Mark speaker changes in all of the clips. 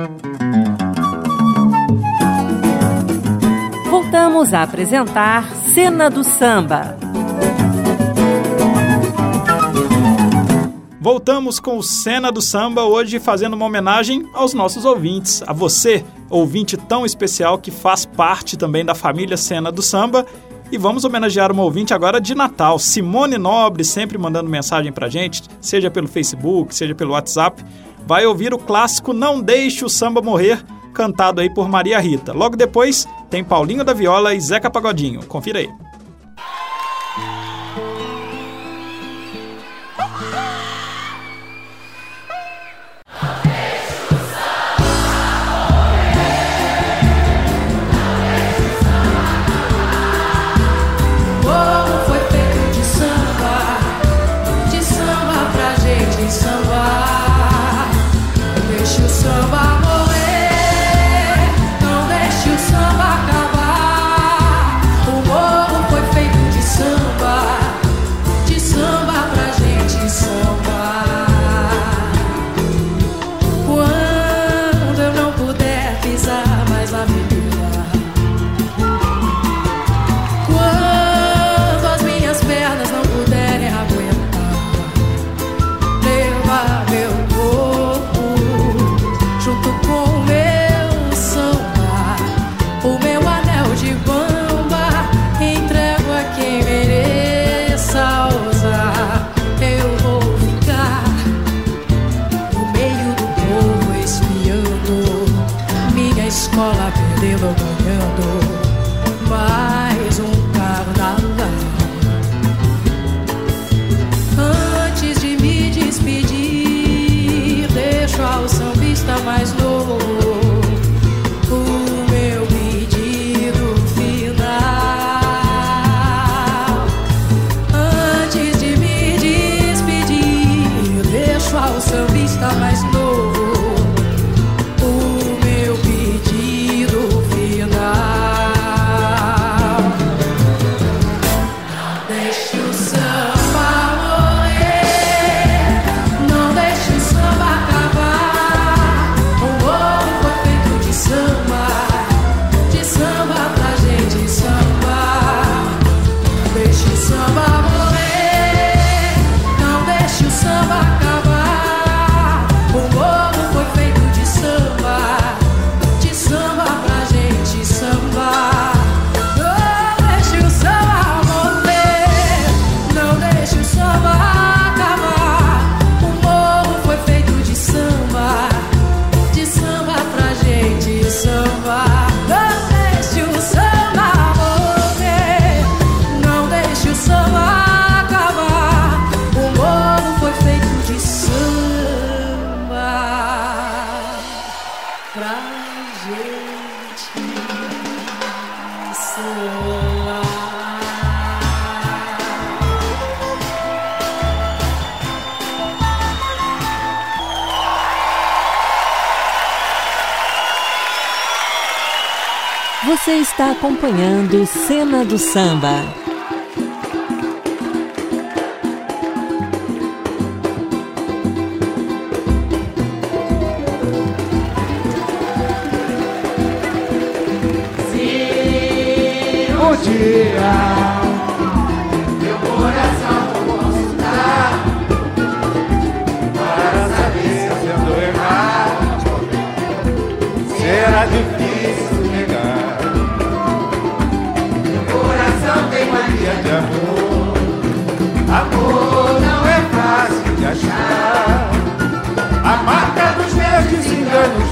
Speaker 1: Voltamos a apresentar Cena do Samba.
Speaker 2: Voltamos com o Cena do Samba, hoje fazendo uma homenagem aos nossos ouvintes, a você, ouvinte tão especial que faz parte também da família Cena do Samba. E vamos homenagear uma ouvinte agora de Natal, Simone Nobre, sempre mandando mensagem pra gente, seja pelo Facebook, seja pelo WhatsApp. Vai ouvir o clássico Não Deixe o Samba Morrer, cantado aí por Maria Rita. Logo depois tem Paulinho da Viola e Zeca Pagodinho. Confira aí.
Speaker 1: Você está acompanhando Cena do Samba.
Speaker 3: Bom dia, meu coração vou consultar para saber se eu ando errado. Será difícil negar. Meu coração tem mania de amor. Amor não é fácil de achar. A marca dos meus desenganos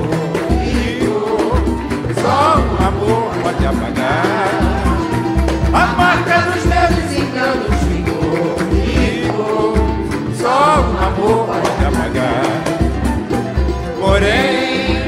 Speaker 3: ficou. Só um amor pode apagar. A marca dos meus desenganos ficou. Só um amor pode apagar. Porém,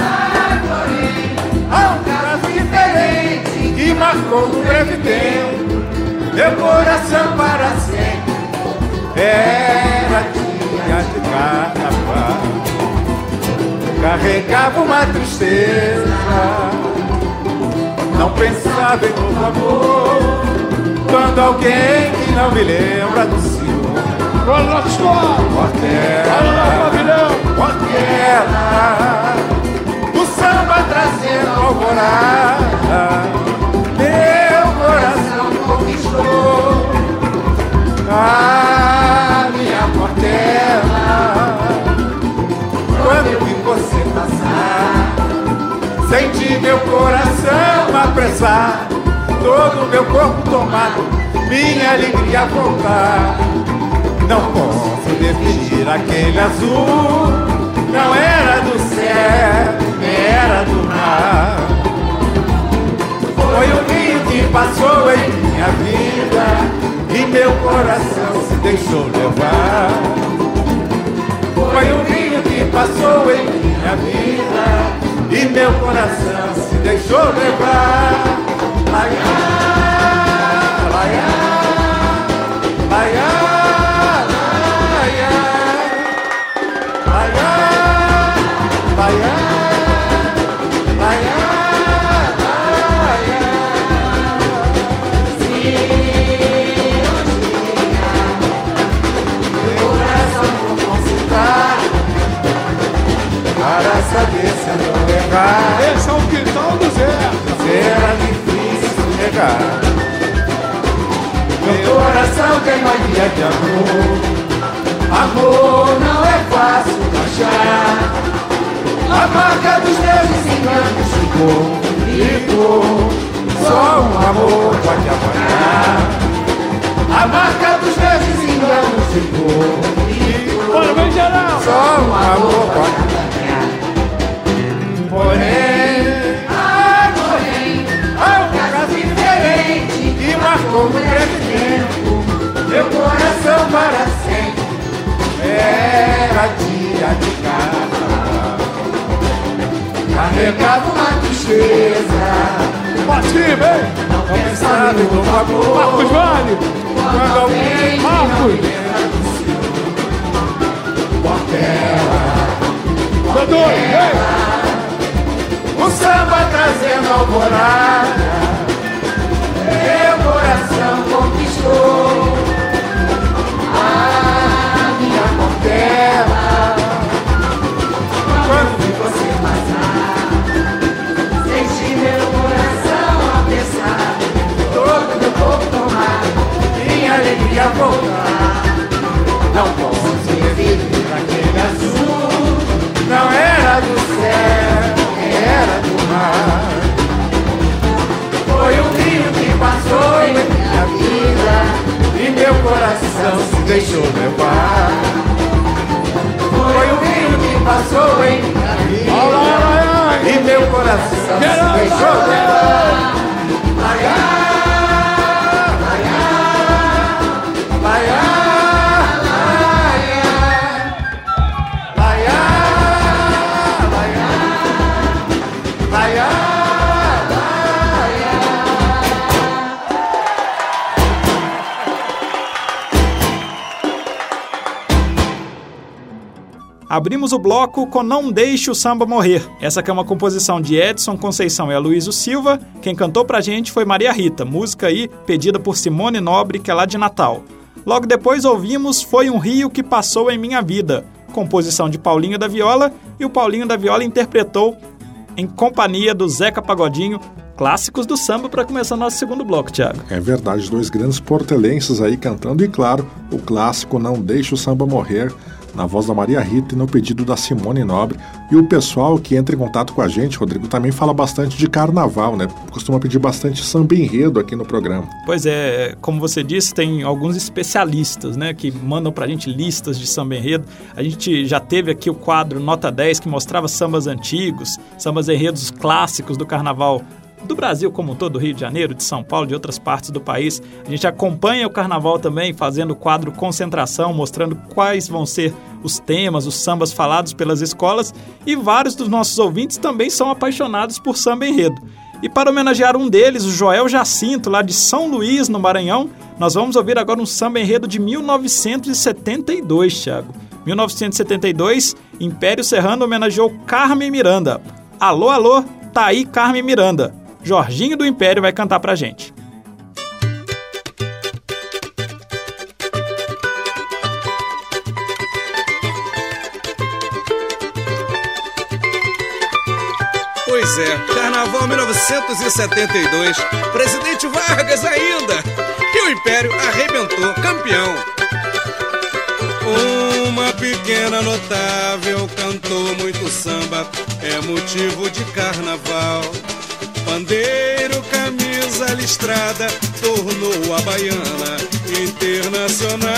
Speaker 3: há um caso diferente que marcou no breve tempo meu coração para sempre. Era dia de carnaval, carregava uma tristeza, não pensava em novo amor, quando alguém que não me lembra do Senhor. Portela, Portela, você passar, senti meu coração apressar, todo meu corpo tomado, minha alegria voltar. Não posso definir aquele azul, não era do céu, era do mar. Foi o rio que passou em minha vida e meu coração se deixou levar. Foi o rio que passou em minha vida e meu coração se deixou levar. Laiá, laiá, laiá. Para saber se eu não levar.
Speaker 4: Esse é o quintal do Zé.
Speaker 3: Será difícil negar. Meu coração tem mania de amor. Amor não é fácil achar. A marca dos meus desenganos ficou. Só um amor pode apagar. A marca dos meus desenganos ficou.
Speaker 4: Bora, vem geral.
Speaker 3: Só um amor pode apagar. Porém, há um caso diferente que marcou um grande tempo. Meu coração para sempre era dia de carnaval. Carregava uma tristeza,
Speaker 4: Batinho, vem.
Speaker 3: não pensava no amor.
Speaker 4: Marcos Vale.
Speaker 3: Quando alguém
Speaker 4: Marcos.
Speaker 3: Portela,
Speaker 4: vem.
Speaker 3: o samba trazendo alvorada, meu coração conquistou. A minha portela, quando vi você passar, senti meu coração apressar, todo meu corpo tomar, minha alegria voltar. Não posso definir aquele azul, não era do céu, era do mar. Foi o rio que passou em minha vida e meu coração se deixou levar. Foi o rio que passou em minha vida e meu coração se deixou levar. Laiá, laiá, laiá.
Speaker 2: Abrimos o bloco com Não Deixe o Samba Morrer. Essa que é uma composição de Edson Conceição e Aloysio Silva. Quem cantou pra gente foi Maria Rita, música aí pedida por Simone Nobre, que é lá de Natal. Logo depois ouvimos Foi um Rio que Passou em Minha Vida, composição de Paulinho da Viola, e o Paulinho da Viola interpretou em companhia do Zeca Pagodinho, clássicos do samba, para começar nosso segundo bloco, Thiago.
Speaker 5: É verdade, dois grandes portelenses aí cantando e, claro, o clássico Não Deixe o Samba Morrer, na voz da Maria Rita e no pedido da Simone Nobre. E o pessoal que entra em contato com a gente, Rodrigo, também fala bastante de carnaval, né? Costuma pedir bastante samba enredo aqui no programa.
Speaker 2: Pois é, como você disse, tem alguns especialistas, né, que mandam pra gente listas de samba enredo. A gente já teve aqui o quadro Nota 10, que mostrava sambas antigos, sambas enredos clássicos do carnaval do Brasil como um todo, do Rio de Janeiro, de São Paulo, de outras partes do país. A gente acompanha o carnaval também, fazendo o quadro Concentração, mostrando quais vão ser os temas, os sambas falados pelas escolas, e vários dos nossos ouvintes também são apaixonados por samba enredo. E para homenagear um deles, o Joel Jacinto, lá de São Luís, no Maranhão, nós vamos ouvir agora um samba enredo de 1972, Thiago. 1972, Império Serrano homenageou Carmen Miranda. Alô, alô, tá aí Carmen Miranda. Jorginho do Império vai cantar pra gente.
Speaker 6: Pois é, Carnaval 1972, Presidente Vargas ainda, e o Império arrebentou, campeão. Uma pequena notável cantou muito samba, é motivo de carnaval. Pandeiro, camisa listrada, tornou a baiana internacional.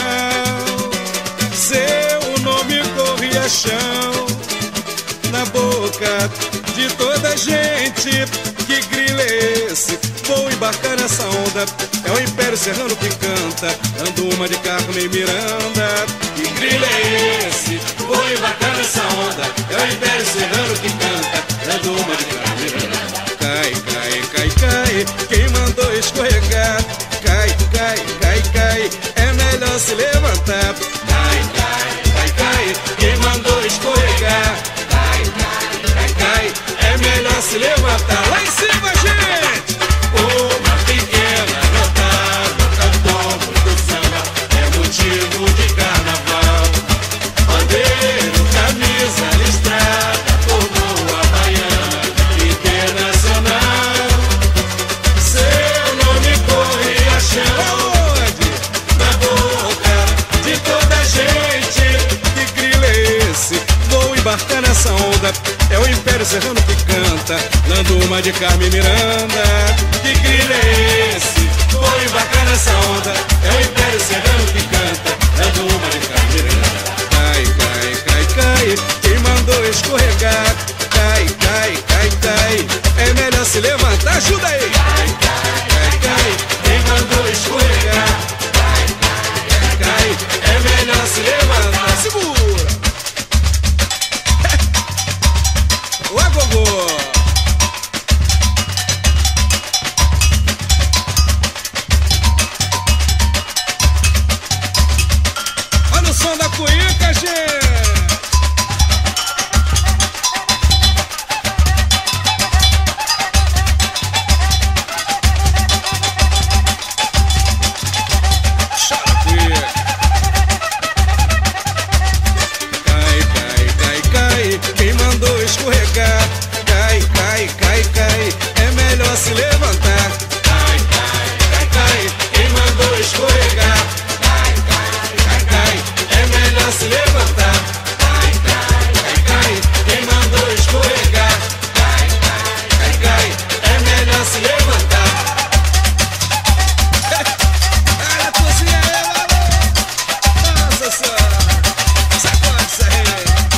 Speaker 6: Seu nome corria chão na boca de toda gente. Que grilo é esse? Vou embarcar nessa onda. É o Império Serrano que canta, ando uma de Carmen Miranda. Que grilo é esse? Vou embarcar nessa onda. É o Império Serrano que canta, ando uma de Carmen Miranda. Cai, cai, cai, cai, quem mandou escorregar? Cai, cai, cai, cai, é melhor se levantar. Cai, cai, cai, cai, quem mandou escorregar? Cai, cai, cai, cai, é melhor se levantar. Lá em cima, gente! Uma pequena notável cantou muito samba, é motivo de carnaval. Pandeiro, camisa listrada, tornou a baiana internacional. Seu nome corria chão na boca de toda gente. Que grilo é esse? Vou embarcar nessa onda. É o Império Serrano que canta, dando uma de Carmen Miranda. Que grilo é esse? Vou embarcar nessa onda. É o Império Serrano que canta, dando uma de Carmen Miranda. Cai, cai, cai, cai, quem mandou escorregar? Cai, cai, cai, cai, é melhor se levantar. Ajuda aí! Cai, cai, cai, cai, quem mandou escorregar? Cai, cai, cai, cai, é melhor se levantar. Segura! O agogô! Olha o som da cuíca, gente! Escorregar, cai, cai, cai, cai, é melhor se levantar. Cai, cai, cai, cai, quem mandou escorregar? Cai, cai, cai, cai, é melhor se levantar. Cai, cai, cai, cai, quem mandou escorregar? Cai, cai, cai, cai, é melhor se levantar. Olha a cozinha aí, nossa senhora, sacode isso aí.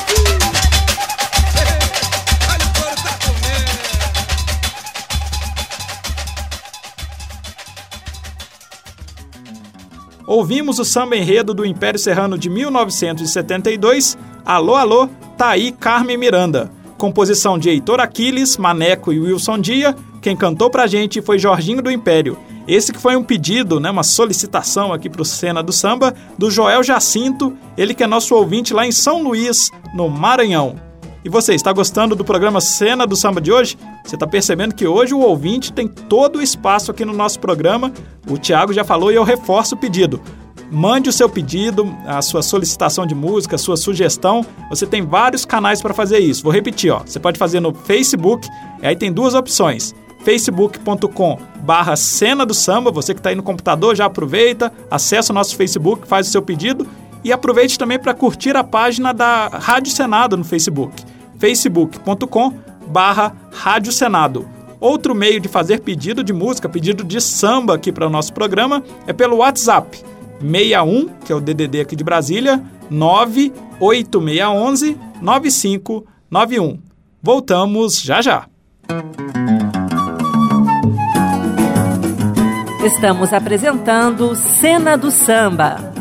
Speaker 2: Ouvimos o samba enredo do Império Serrano de 1972, Alô, Alô, tá aí Carmen Miranda. Composição de Heitor Aquiles, Maneco e Wilson Dia. Quem cantou pra gente foi Jorginho do Império. Esse que foi um pedido, uma solicitação aqui pro Cena do Samba, do Joel Jacinto, ele que é nosso ouvinte lá em São Luís, no Maranhão. E você, está gostando do programa Cena do Samba de hoje? Você está percebendo que hoje o ouvinte tem todo o espaço aqui no nosso programa. O Thiago já falou e eu reforço o pedido. Mande o seu pedido, a sua solicitação de música, a sua sugestão. Você tem vários canais para fazer isso. Vou repetir, Você pode fazer no Facebook, aí tem duas opções. facebook.com/Cena do Samba. Você que está aí no computador já aproveita, acessa o nosso Facebook, faz o seu pedido. E aproveite também para curtir a página da Rádio Senado no Facebook, facebook.com/Rádio Senado. Outro meio de fazer pedido de música, pedido de samba aqui para o nosso programa, é pelo WhatsApp, 61, que é o DDD aqui de Brasília, 98611-9591. Voltamos já já.
Speaker 1: Estamos apresentando Cena do Samba.